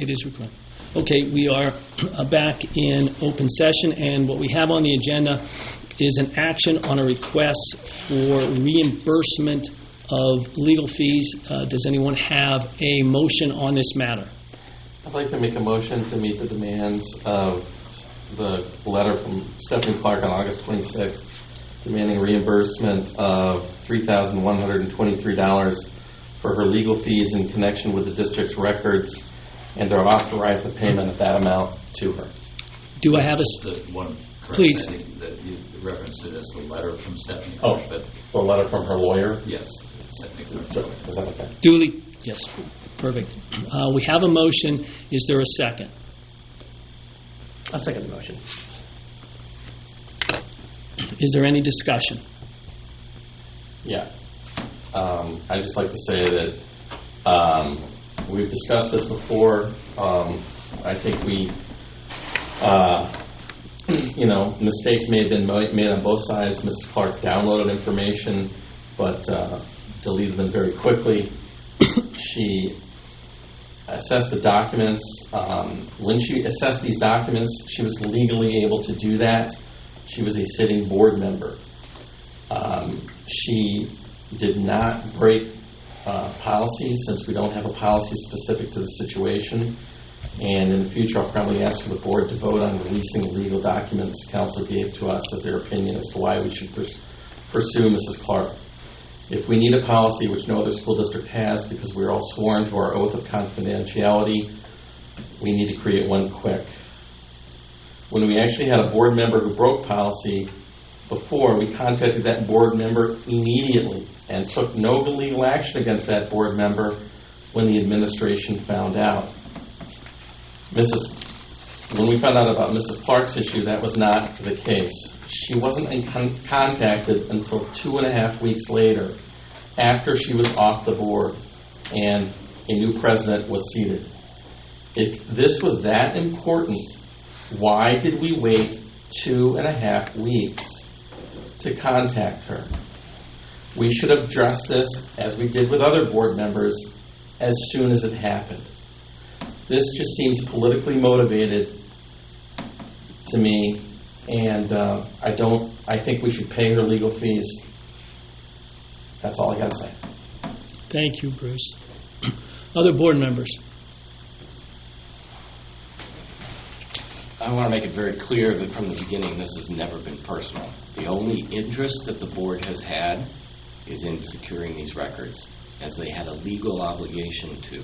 It is required. Okay, we are back in open session, and what we have on the agenda is an action on a request for reimbursement of legal fees. Does anyone have a motion on this matter? I'd like to make a motion to meet the demands of the letter from Stephanie Clark on August 26th, demanding reimbursement of $3,123 for her legal fees in connection with the district's records, and to authorize the payment of that amount to her. Do I have a... Please. I think that you referenced it as the letter from Stephanie Clark. Oh, the letter from her lawyer? Yes. Stephanie Clark. So, is that okay? Duly. Yes. Perfect. We have a motion. Is there a second? I'll second the motion. Is there any discussion? Yeah. I'd just like to say that we've discussed this before. I think mistakes may have been made on both sides. Mrs. Clark downloaded information, but deleted them very quickly. She assessed the documents. When she assessed these documents, she was legally able to do that. She was a sitting board member. She did not break policy, since we don't have a policy specific to the situation. And in the future, I'll probably ask for the board to vote on releasing the legal documents council gave to us as their opinion as to why we should pursue Mrs. Clark. If we need a policy, which no other school district has, because we're all sworn to our oath of confidentiality, we need to create one quick. When we actually had a board member who broke policy before, we contacted that board member immediately and took no legal action against that board member when the administration found out. When we found out about Mrs. Clark's issue, that was not the case. She wasn't contacted until 2.5 weeks later, after she was off the board and a new president was seated. If this was that important, why did we wait 2.5 weeks to contact her? We should have addressed this, as we did with other board members, as soon as it happened. This just seems politically motivated to me, and I think we should pay her legal fees. That's all I got to say. Thank you, Bruce. Other board members? I want to make it very clear that from the beginning this has never been personal. The only interest that the board has had is in securing these records, as they had a legal obligation to.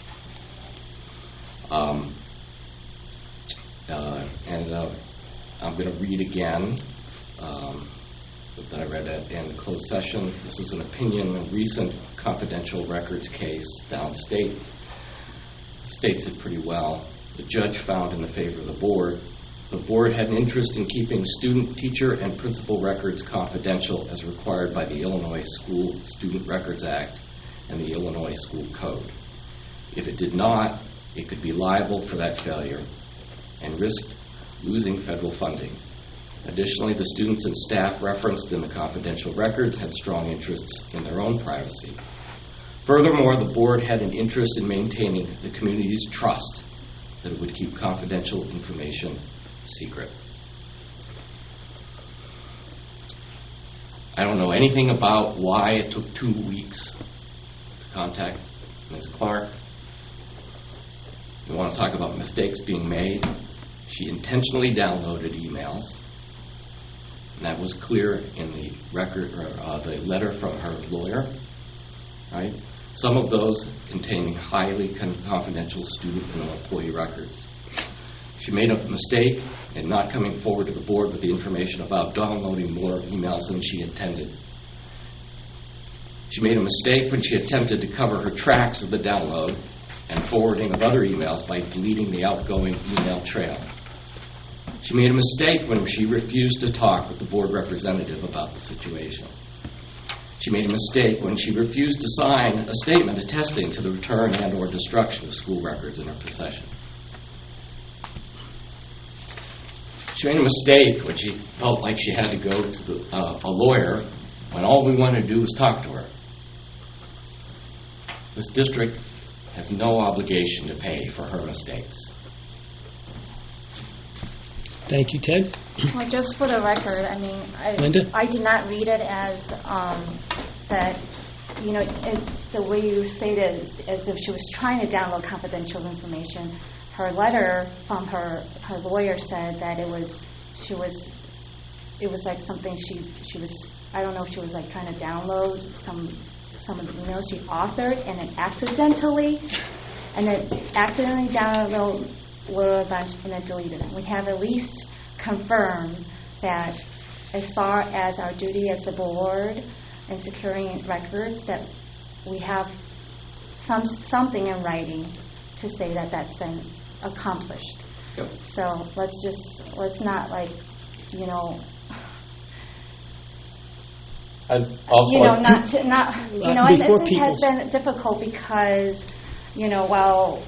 I'm going to read again that I read in the closed session. This is an opinion in a recent confidential records case downstate. States it pretty well. The judge found in the favor of the board had an interest in keeping student, teacher, and principal records confidential as required by the Illinois School Student Records Act and the Illinois School Code. If it did not, it could be liable for that failure and risked losing federal funding. Additionally, the students and staff referenced in the confidential records had strong interests in their own privacy. Furthermore, the board had an interest in maintaining the community's trust that it would keep confidential information secret. I don't know anything about why it took 2 weeks to contact Ms. Clark. You want to talk about mistakes being made? She intentionally downloaded emails, and that was clear in the record, the letter from her lawyer. Right? Some of those containing highly confidential student and employee records. She made a mistake in not coming forward to the board with the information about downloading more emails than she intended. She made a mistake when she attempted to cover her tracks of the download and forwarding of other emails by deleting the outgoing email trail. She made a mistake when she refused to talk with the board representative about the situation. She made a mistake when she refused to sign a statement attesting to the return and or destruction of school records in her possession. She made a mistake when she felt like she had to go to a lawyer when all we wanted to do was talk to her. This district has no obligation to pay for her mistakes. Thank you, Ted. Well, just for the record, I mean, Linda? I did not read it as that, you know, the way you stated it, as if she was trying to download confidential information. Her letter from her lawyer said that it was like something she was, I don't know if she was like trying to download some of the emails she authored and then accidentally downloaded a bunch and then deleted them. We have at least confirmed that as far as our duty as the board in securing records, that we have something in writing to say that that's been accomplished. Yep. So let's not like, you know, I'd also you know, like and Before this people- has been difficult because, you know, while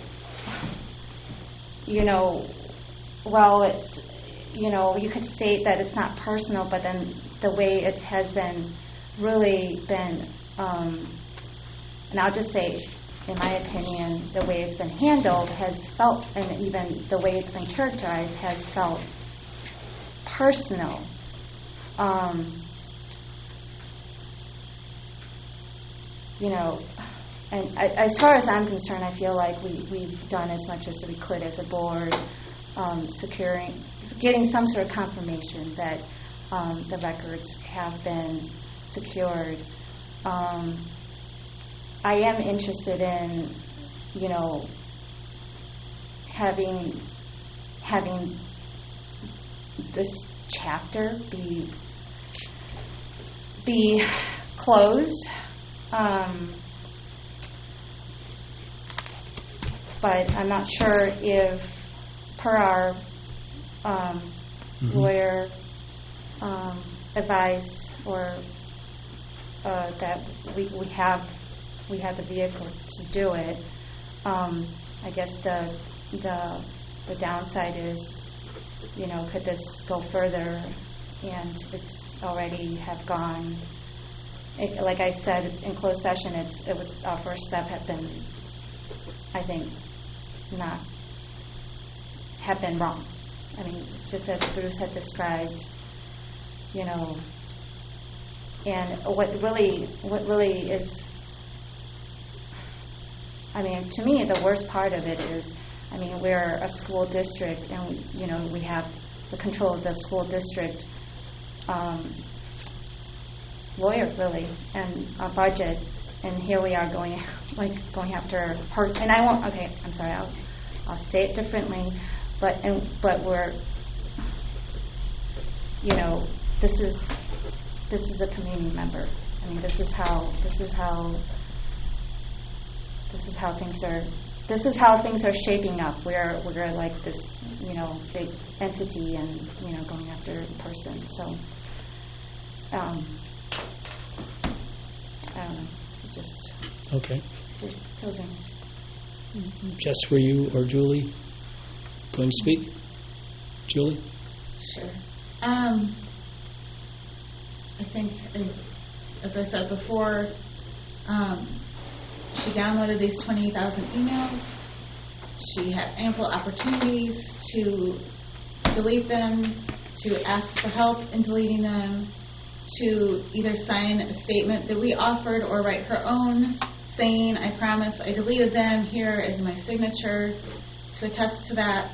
it's, you know, you could state that it's not personal, but then the way it has been really been, and I'll just say, in my opinion, the way it's been handled has felt, and even the way it's been characterized has felt personal. You know, and as far as I'm concerned, I feel like we've done as much as we could as a board, getting some sort of confirmation that the records have been secured. I am interested in, you know, having this chapter be closed. But I'm not sure if, per our lawyer advice, or that we have the vehicle to do it. I guess the downside is, you know, could this go further, and it's already have gone. Like I said in closed session, it was our first step had been, I think, have been wrong. I mean, just as Bruce had described, you know, and what really is, I mean, to me, the worst part of it is, I mean, we're a school district, and we have the control of the school district lawyer, really, and our budget, and here we are going after her. And I won't. Okay, I'm sorry. I'll say it differently, but we're, you know, this is a community member. I mean, this is how things are shaping up. We're like this, you know, big entity, and, you know, going after a person. So, I don't know. It just Okay. kills me. Jess, were you or Julie going to speak? Julie? Sure. I think, as I said before, she downloaded these 20,000 emails. She had ample opportunities to delete them, to ask for help in deleting them, to either sign a statement that we offered or write her own saying, I promise I deleted them, here is my signature to attest to that.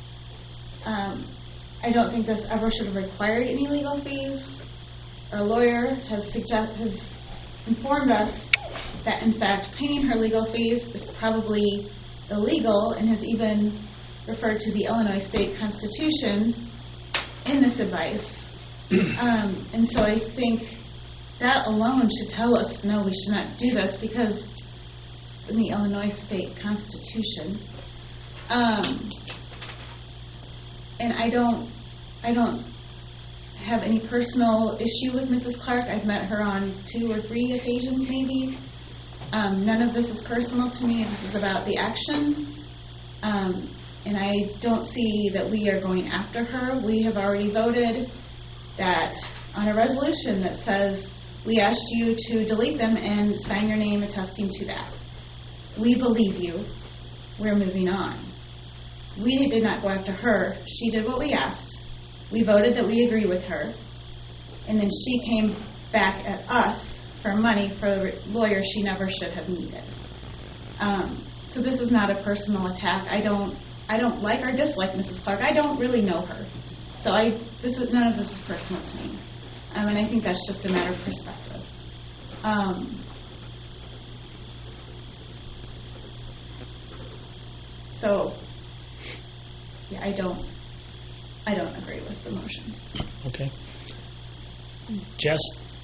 I don't think this ever should have required any legal fees. Our lawyer has informed us that, in fact, paying her legal fees is probably illegal, and has even referred to the Illinois State Constitution in this advice. And so I think that alone should tell us, no, we should not do this, because it's in the Illinois State Constitution. And I don't have any personal issue with Mrs. Clark. I've met her on 2 or 3 occasions, maybe. None of this is personal to me. This is about the action. And I don't see that we are going after her. We have already voted that on a resolution that says we asked you to delete them and sign your name attesting to that. we believe you, we're moving on. We did not go after her. She did what we asked. We voted that we agree with her. And then she came back at us for money for a lawyer she never should have needed. So this is not a personal attack. I don't like or dislike Mrs. Clark. I don't really know her. So none of this is personal to me. And I think that's just a matter of perspective. So, yeah, I don't agree with the motion. Okay. Jess?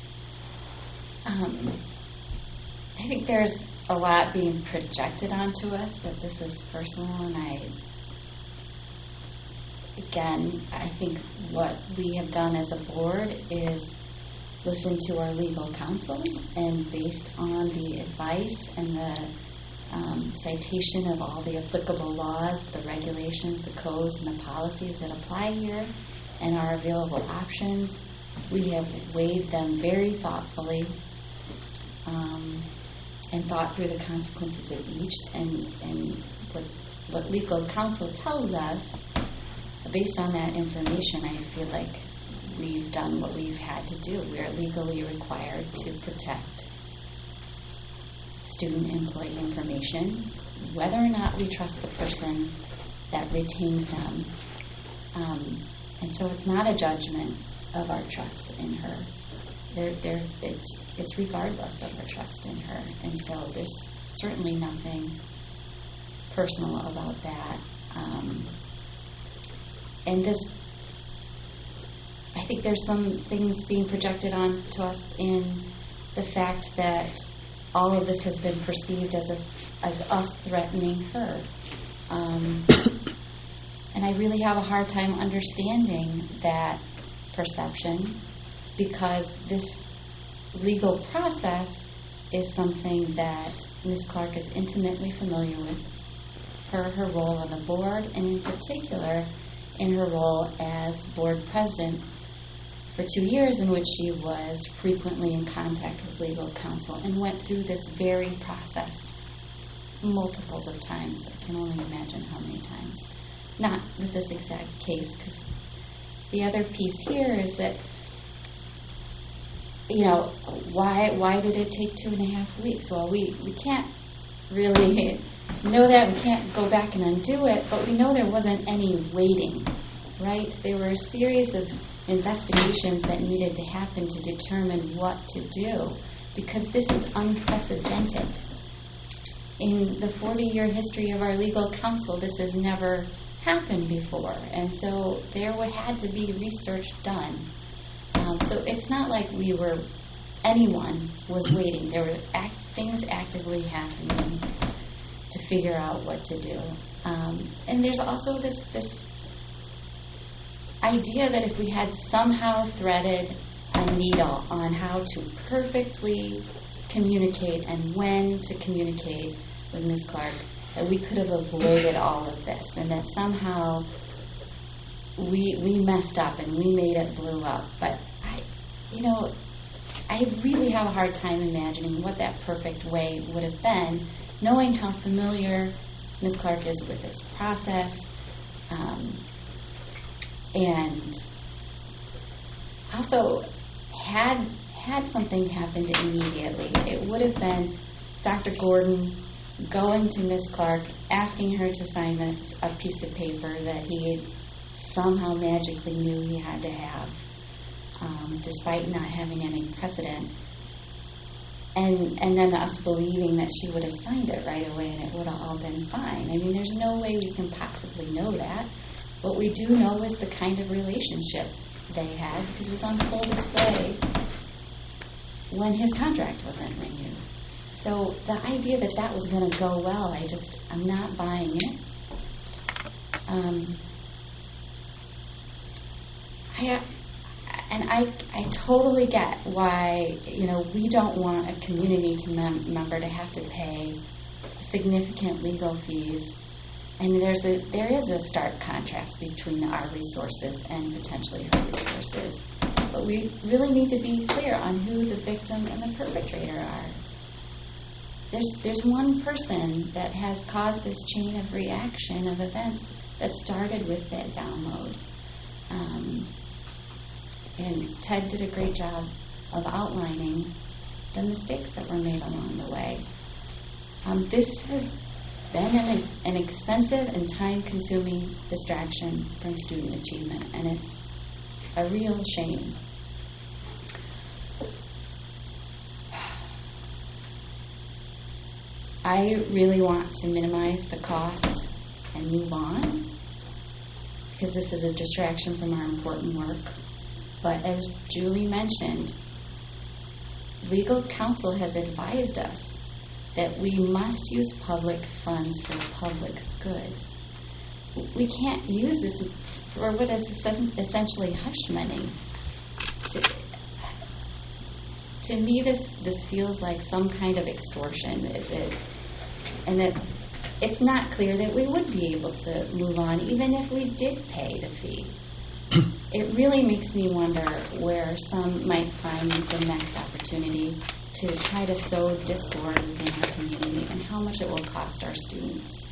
I think there's a lot being projected onto us that this is personal, and I think what we have done as a board is listen to our legal counsel, and based on the advice and the citation of all the applicable laws, the regulations, the codes, and the policies that apply here, and our available options, we have weighed them very thoughtfully and thought through the consequences of each, and what legal counsel tells us, based on that information, I feel like we've done what we've had to do. We are legally required to protect student-employee information, whether or not we trust the person that retains them. And so it's not a judgment of our trust in her. It's regardless of our trust in her. And so there's certainly nothing personal about that. And this, I think there's some things being projected onto us in the fact that all of this has been perceived as us threatening her. And I really have a hard time understanding that perception, because this legal process is something that Ms. Clark is intimately familiar with, her role on the board, and in particular in her role as board president for 2 years, in which she was frequently in contact with legal counsel and went through this very process multiples of times. I can only imagine how many times. Not with this exact case, because the other piece here is that, why did it take 2.5 weeks? Well, we can't really know that. We can't go back and undo it, but we know there wasn't any waiting, right? There were a series of investigations that needed to happen to determine what to do, because this is unprecedented. In the 40-year history of our legal counsel, this has never happened before, and so there had to be research done. So it's not like anyone was waiting. There were things actively happening to figure out what to do. And there's also this idea that if we had somehow threaded a needle on how to perfectly communicate and when to communicate with Ms. Clark, that we could have avoided all of this, and that somehow we messed up and we made it blow up. But I really have a hard time imagining what that perfect way would have been, knowing how familiar Ms. Clark is with this process. And also, had something happened immediately, it would have been Dr. Gordon going to Ms. Clark, asking her to sign a piece of paper that he somehow magically knew he had to have, despite not having any precedent. And then us believing that she would have signed it right away and it would have all been fine. I mean, there's no way we can possibly know that. What we do know is the kind of relationship they had, because it was on full display when his contract wasn't renewed. So the idea that that was going to go well, I'm not buying it. I totally get why, we don't want a community member to have to pay significant legal fees. And there is a stark contrast between our resources and potentially her resources. But we really need to be clear on who the victim and the perpetrator are. there's one person that has caused this chain of reaction of events that started with that download. And Ted did a great job of outlining the mistakes that were made along the way. This has been an expensive and time-consuming distraction from student achievement, and it's a real shame. I really want to minimize the cost and move on, because this is a distraction from our important work. But as Julie mentioned, legal counsel has advised us that we must use public funds for public goods. We can't use this for what is essentially hush money. To me, this feels like some kind of extortion. And it's not clear that we would be able to move on even if we did pay the fee. It really makes me wonder where some might find the next opportunity to try to sow discord within our community and how much it will cost our students.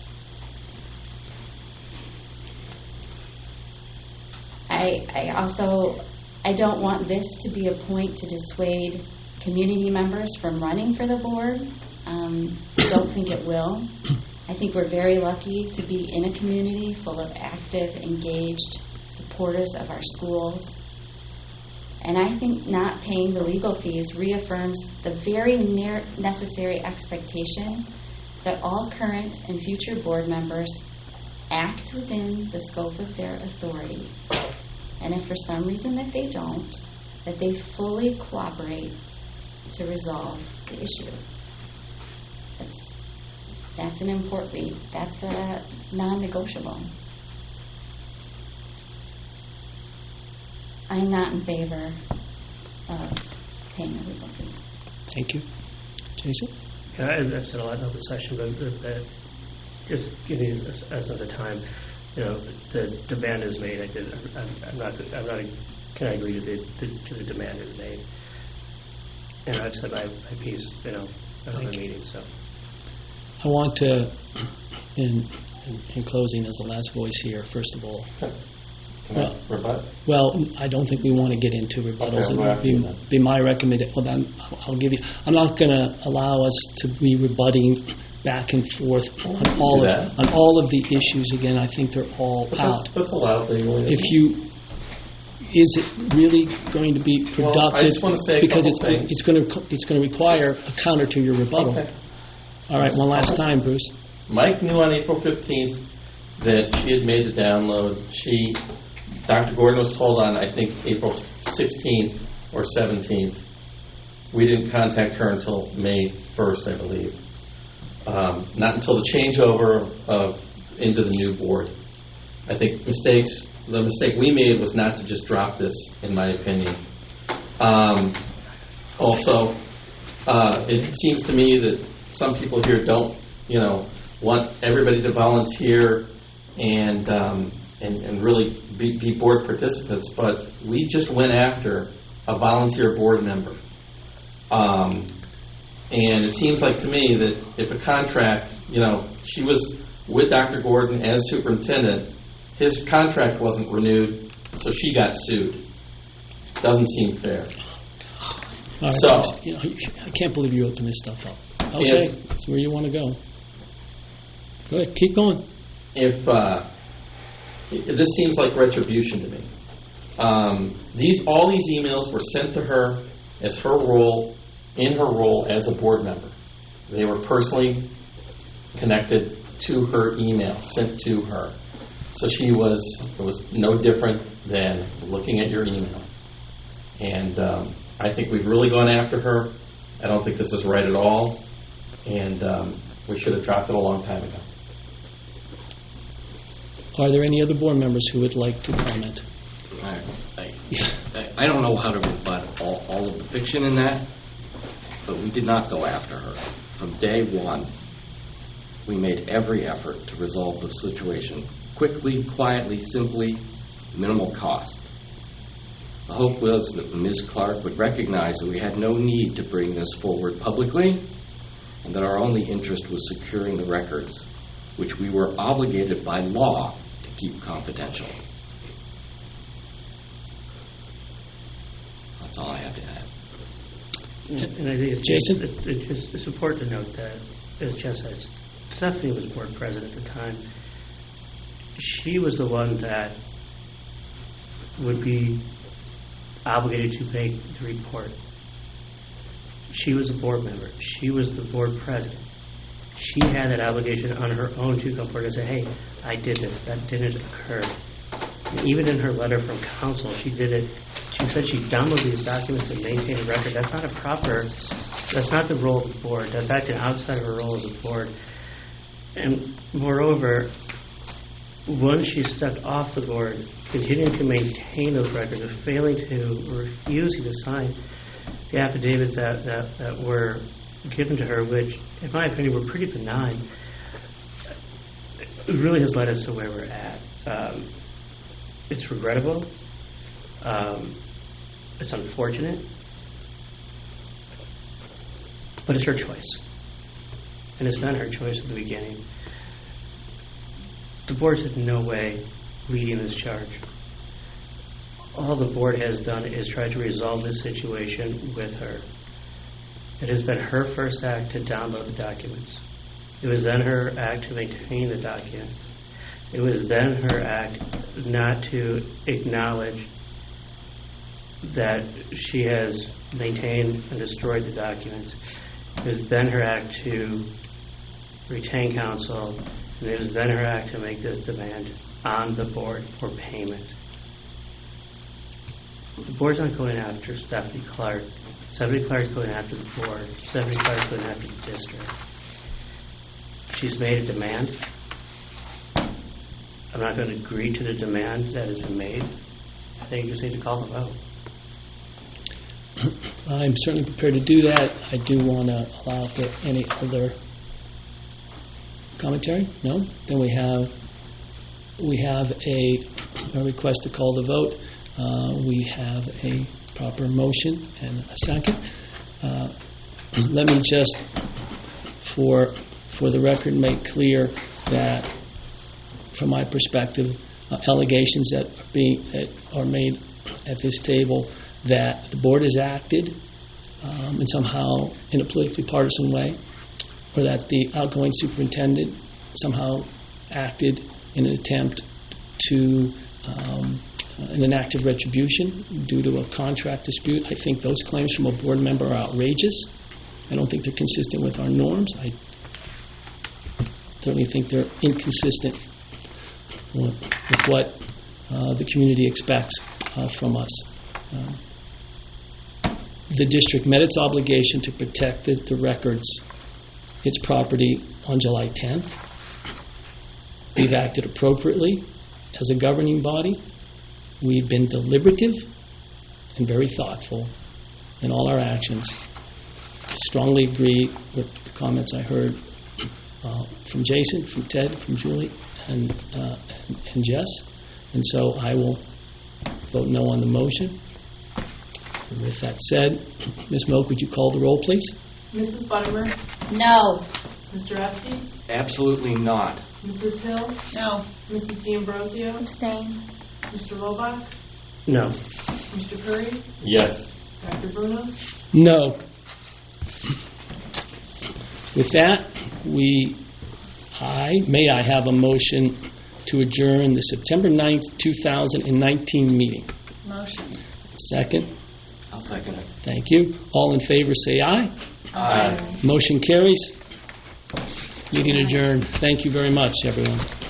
I don't want this to be a point to dissuade community members from running for the board. I don't think it will. I think we're very lucky to be in a community full of active, engaged supporters of our schools. And I think not paying the legal fees reaffirms the very necessary expectation that all current and future board members act within the scope of their authority. And if for some reason that they don't, that they fully cooperate to resolve the issue. That's a non-negotiable. I'm not in favor of paying the legal fees. Thank you. Jason? Yeah, I've said a lot in open session, but just giving us another time, the demand is made. Can I agree to the demand is made? And I've said my piece, at other meetings, so. I want to, in closing, as the last voice here, first of all. Well, I don't think we want to get into rebuttals. Okay, it would be my recommendation. Well, I'll give you. I'm not going to allow us to be rebutting back and forth on all of the issues. Again, I think they're all out. That's allowed legally. Is it really going to be productive? Well, I just want to say because it's going to require a counter to your rebuttal. Okay. All right, one last time, Bruce. Mike knew on April 15th that she had made the download. Dr. Gordon was told on, I think, April 16th or 17th. We didn't contact her until May 1st, I believe. Not until the changeover into the new board. I think the mistake we made was not to just drop this, in my opinion. Also, it seems to me that some people here don't, want everybody to volunteer and really be board participants, but we just went after a volunteer board member. And it seems like to me that if a contract, she was with Dr. Gordon as superintendent, his contract wasn't renewed, so she got sued. Doesn't seem fair. All right, So, I can't believe you opened this stuff up. Okay, that's where you want to go. Go ahead, keep going. If this seems like retribution to me. All these emails were sent to her as in her role as a board member. They were personally connected to her email, sent to her. So it was no different than looking at your email. And I think we've really gone after her. I don't think this is right at all. And we should have dropped it a long time ago. Are there any other board members who would like to comment? I don't know how to rebut all of the fiction in that, but we did not go after her. From day one, we made every effort to resolve the situation quickly, quietly, simply, minimal cost. The hope was that Ms. Clark would recognize that we had no need to bring this forward publicly and that our only interest was securing the records, which we were obligated by law to keep confidential. That's all I have to add. And I think Jason? it's important to note that, as Jess said, Stephanie was board president at the time. She was the one that would be obligated to make the report. She was a board member. She was the board president. She had that obligation on her own to come forward and say, hey, I did this. That didn't occur. And even in her letter from council, she did it. She said she downloaded these documents and maintained a record. That's not that's not the role of the board. That's acting outside of her role as a board. And moreover, once she stepped off the board, continuing to maintain those records, and failing to, or refusing to sign the affidavits that were given to her, which, in my opinion, were pretty benign, it really has led us to where we're at. It's regrettable. It's unfortunate. But it's her choice. And it's not her choice at the beginning. The board's in no way leading this charge. All the board has done is try to resolve this situation with her. It has been her first act to download the documents. It was then her act to maintain the documents. It was then her act not to acknowledge that she has maintained and destroyed the documents. It was then her act to retain counsel, and it was then her act to make this demand on the board for payment. The board's not going after Stephanie Clark. Stephanie Clark's going after the board. Stephanie Clark's going after the district. She's made a demand. I'm not going to agree to the demand that has been made. I think you just need to call the vote. I'm certainly prepared to do that. I do want to allow for any other commentary. No? Then we have a request to call the vote. We have a proper motion and a second. Let me just, for the record, make clear that, from my perspective, allegations that are made at this table that the board has acted and somehow in a politically partisan way, or that the outgoing superintendent somehow acted in an attempt to in an act of retribution due to a contract dispute. I think those claims from a board member are outrageous. I don't think they're consistent with our norms. I certainly think they're inconsistent with what the community expects from us. The district met its obligation to protect the records, its property, on July 10th. We've acted appropriately as a governing body. We've been deliberative and very thoughtful in all our actions. I strongly agree with the comments I heard from Jason, from Ted, from Julie, and Jess. And so I will vote no on the motion. And with that said, Ms. Milk, would you call the roll, please? Mrs. Buttimer? No. Mr. Estes? Absolutely not. Mrs. Hill? No. Mrs. D'Ambrosio? Abstain. Mr. Lobach? No. Mr. Curry? Yes. Dr. Bruno? No. With that, may I have a motion to adjourn the September 9th, 2019 meeting? Motion. Second? I'll second it. Thank you. All in favor say aye. Aye. Motion carries. Meeting adjourned. Thank you very much, everyone.